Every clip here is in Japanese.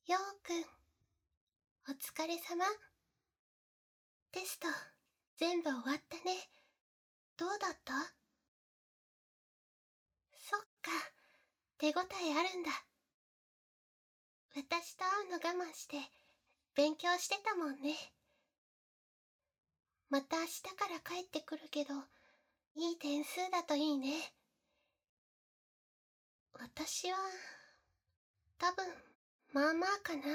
ようくん、お疲れ様。テスト、全部終わったね。どうだった？そっか、手応えあるんだ。私と会うの我慢して、勉強してたもんね。また明日から帰ってくるけど、いい点数だといいね。私は、多分、まあまあかな。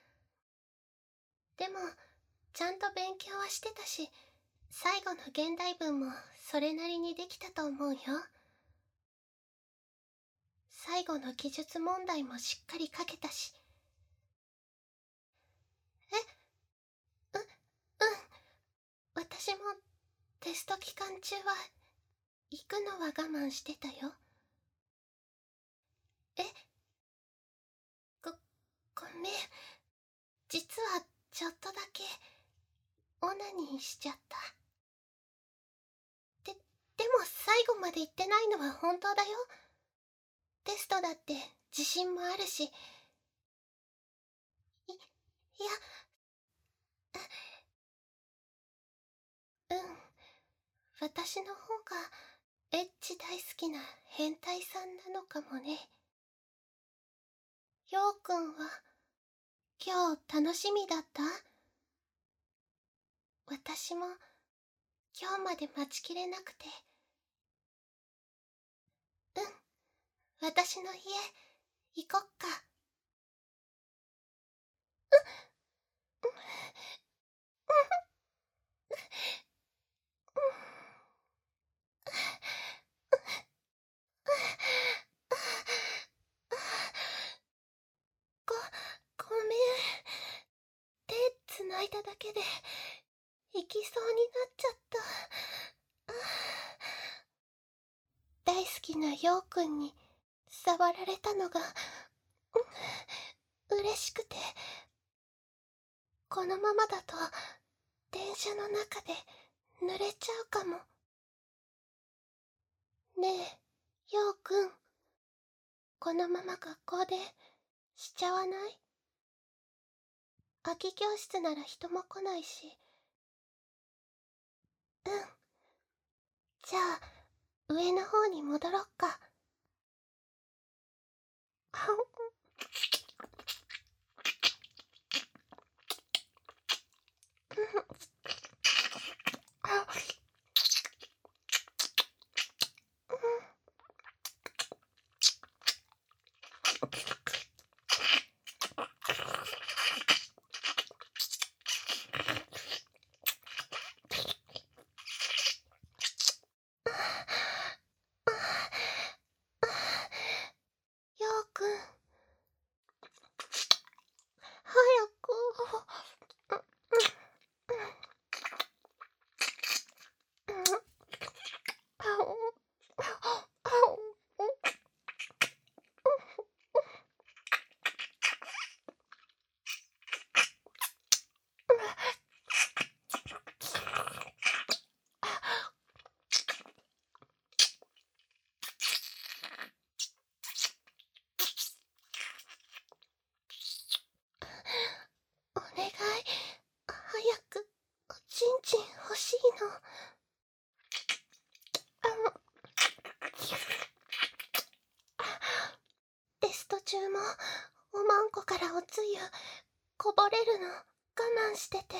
でも、ちゃんと勉強はしてたし、最後の現代文もそれなりにできたと思うよ。最後の記述問題もしっかり書けたし。う、うん。私もテスト期間中は行くのは我慢してたよ。え、ご、ごめん。実はちょっとだけオナニーしちゃった。でも最後まで言ってないのは本当だよ。テストだって自信もあるし。いや、うん。私の方がエッチ大好きな変態さんなのかもね。ようくんは今日楽しみだった？私も今日まで待ちきれなくて。うん、私の家行こっか。ご、ごめん。手つないだだけで行きそうになっちゃった。大好きなようくんに触られたのが、嬉しくて。このままだと電車の中で濡れちゃうかも。ねえ、ようくん、このまま学校でしちゃわない？空き教室なら人も来ないし。うん。じゃあ、上の方に戻ろっか。ようくん、早く。お願い、早くおちんちん欲しいの。テスト中もおまんこからおつゆこぼれるの我慢してて。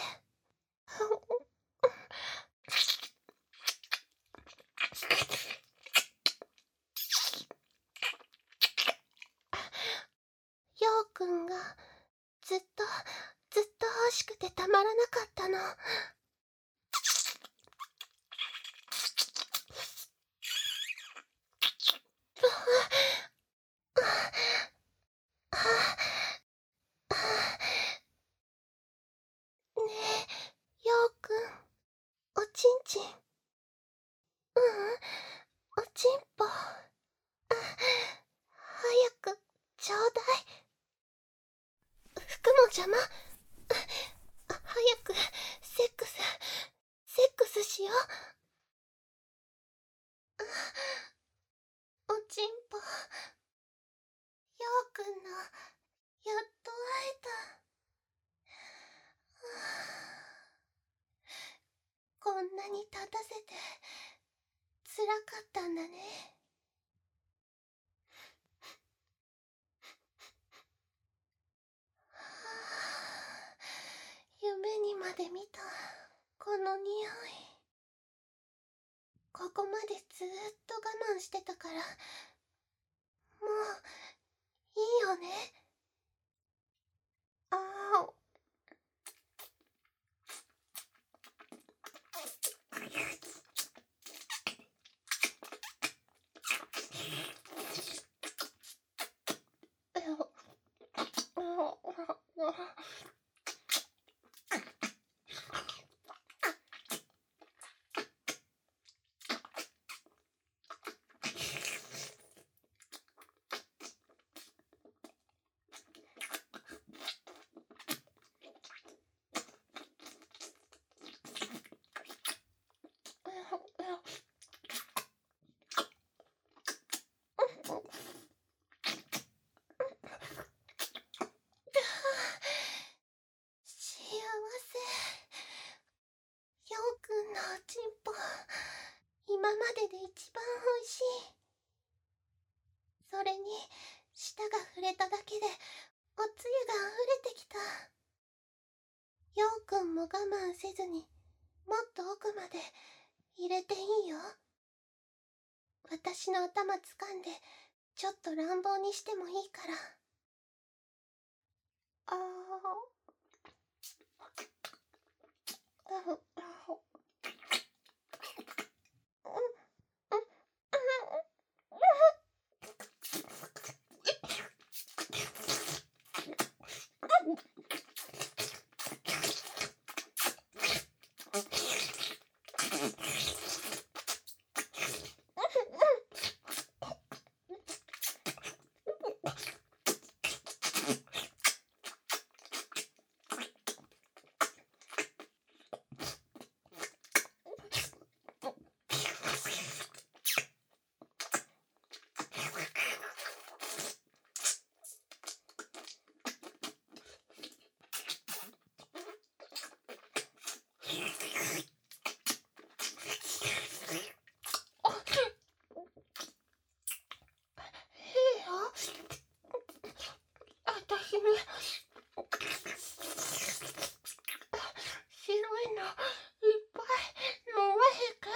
ようくんがずっと欲しくてたまらなかったの。ねえ、ようくん、おちんちん。おちんぽ。早くちょうだい。服も邪魔。早くセックスしよう。おちんぽ。ようくんのやっと会えた。こんなに立たせて辛かったんだね。夢にまで見たこの匂い。ここまでずーっと我慢してたから、もういいよね。ああ。幸せ。ようくんのおちんぽ、今までで一番おいしい。それに舌が触れただけでおつゆが溢れてきた。ようくんも我慢せずにもっと奥まで入れていいよ。私の頭掴んでちょっと乱暴にしてもいいから。あ私に白いのいっぱい飲まへか。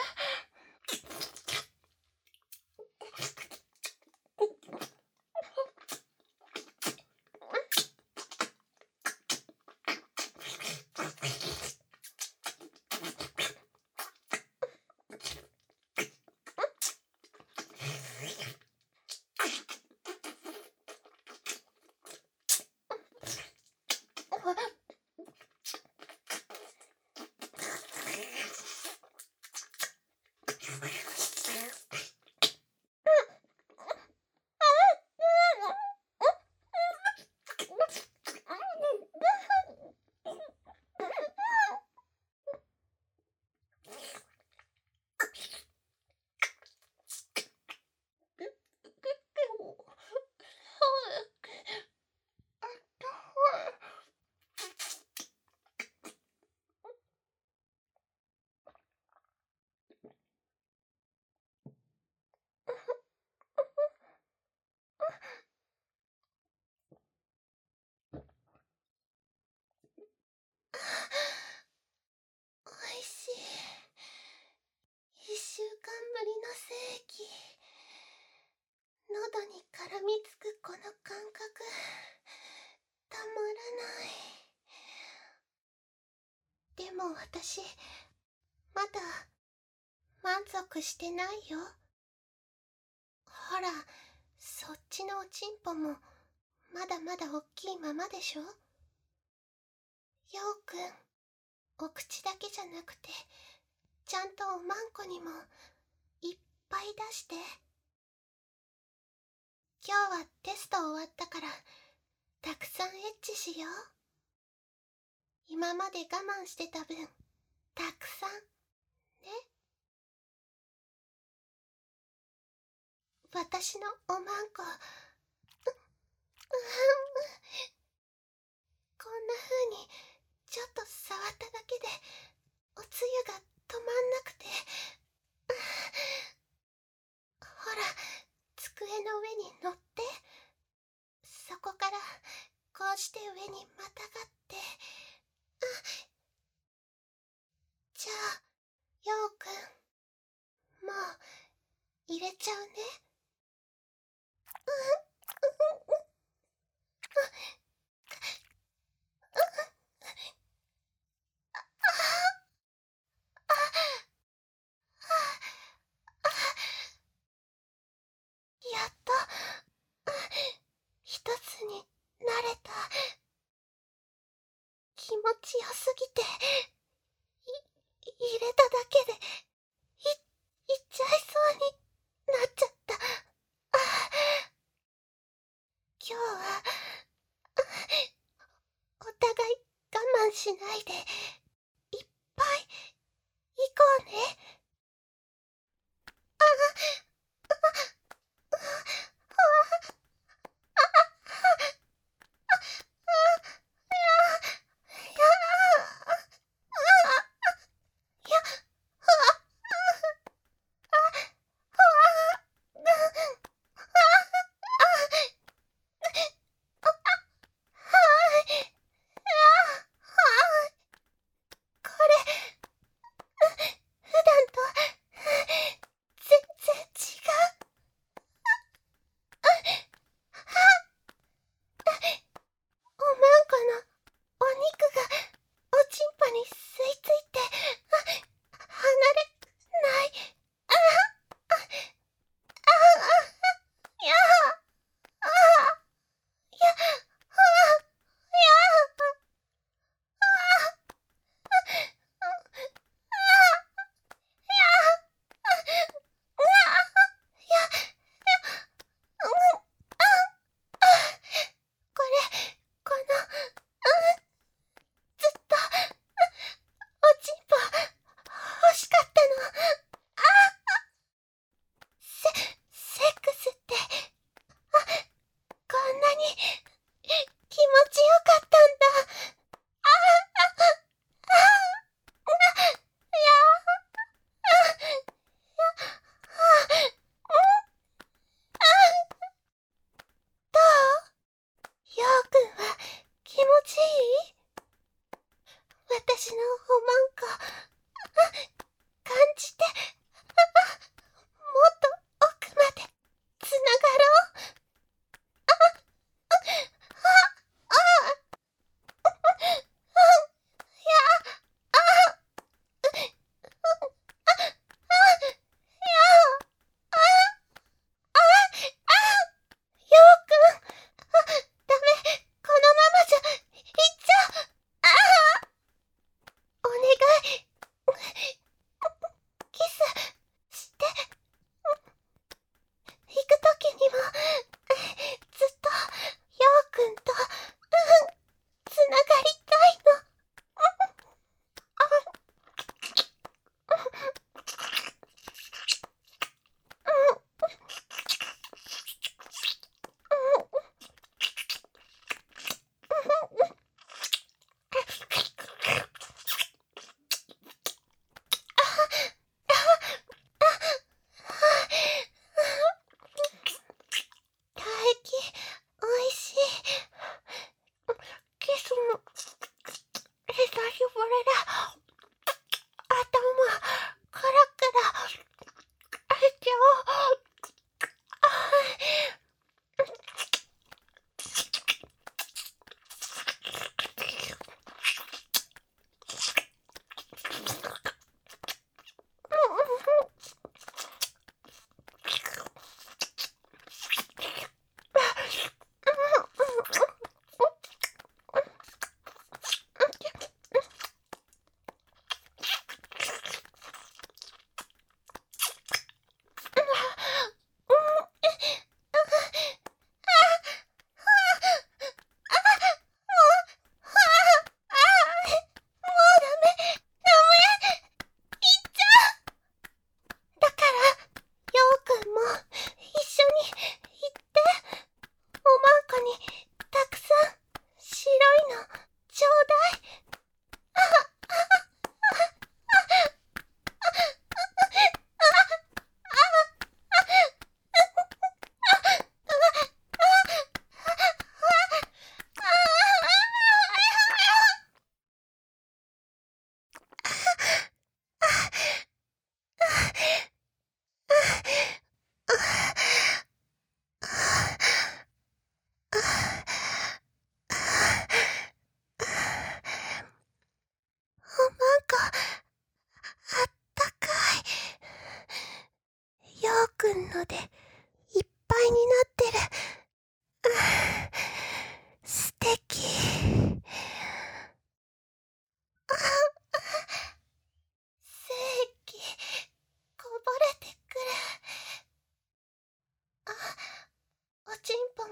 おいしい。1週間ぶりの精液。喉に絡みつくこの感覚、たまらない。でも私、まだ満足してないよ。ほら、そっちのおちんぽもまだまだおっきいままでしょ。ようくん、お口だけじゃなくてちゃんとおまんこにもいっぱい出して。今日はテスト終わったからたくさんエッチしよう。今まで我慢してた分たくさんね。私のおまんこ、 んな風にちょっと触っただけでおつゆが止まんなくて。ほら、机の上に乗って、そこからこうして上にまたがって。じゃあ、ようくん、もう入れちゃうね。やっと一つになれた。気持ちよすぎて入れただけでいっちゃいそうになっちゃった。今日はお互い我慢しないでいっぱい行こうね。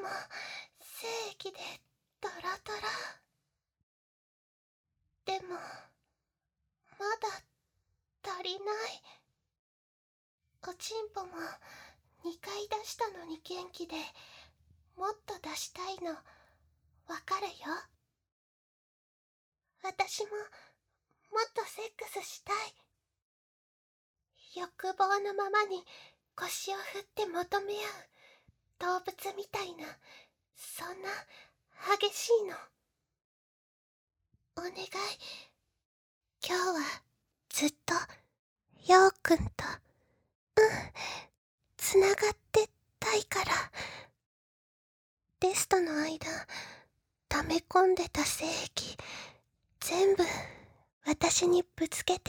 も精液でドロドロ。でもまだ足りない。おちんぽも2回出したのに元気で、もっと出したいのわかるよ。私ももっとセックスしたい。欲望のままに腰を振って求め合う動物みたいな、そんな激しいの。お願い、今日はずっとようくんとつながってたいから。テストの間溜め込んでた精液全部私にぶつけて。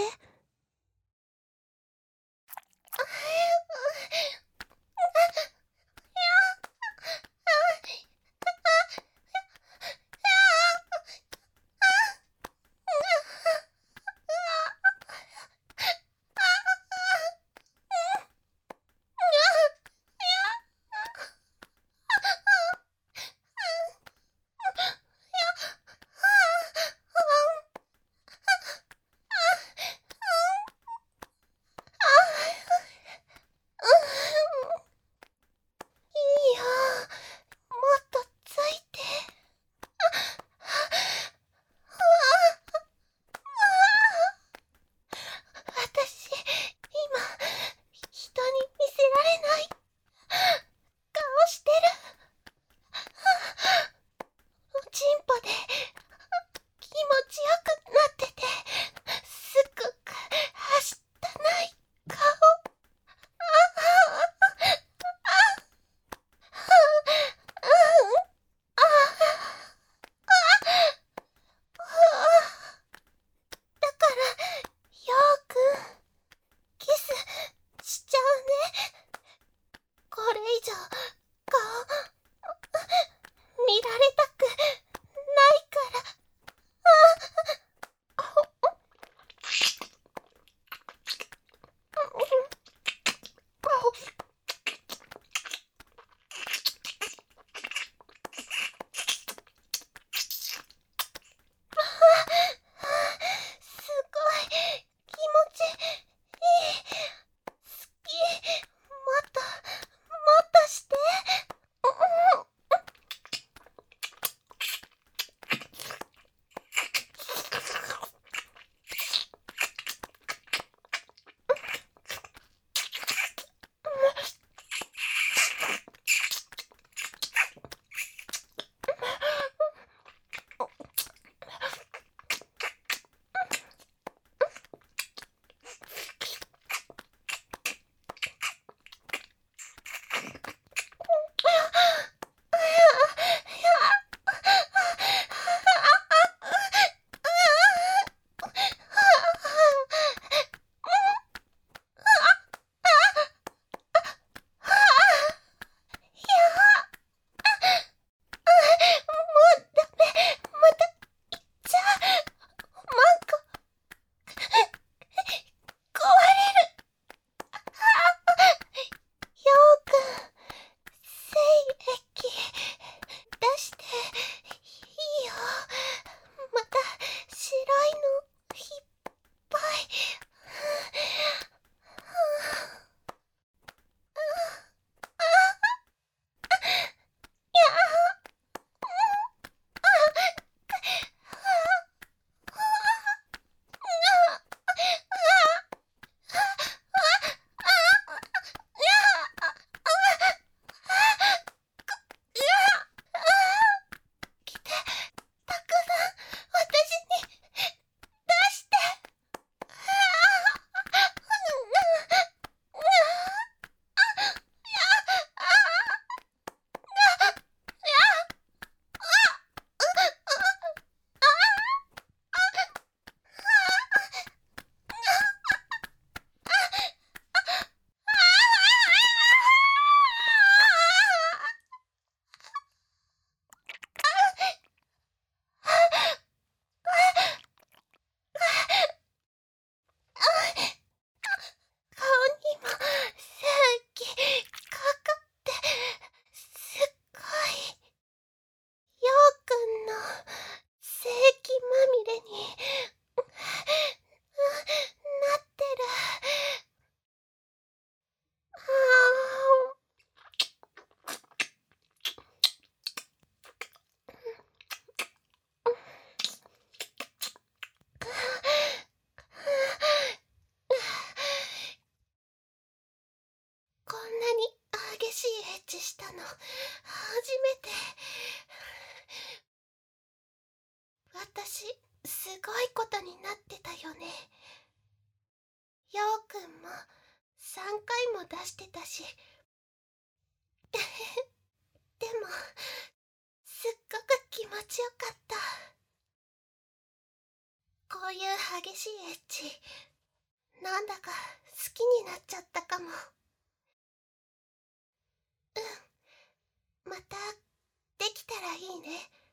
たの初めて。私すごいことになってたよね。ようくんも3回も出してたし。でもすっごく気持ちよかった。こういう激しいエッチ、なんだか好きになっちゃったかも。またできたらいいね。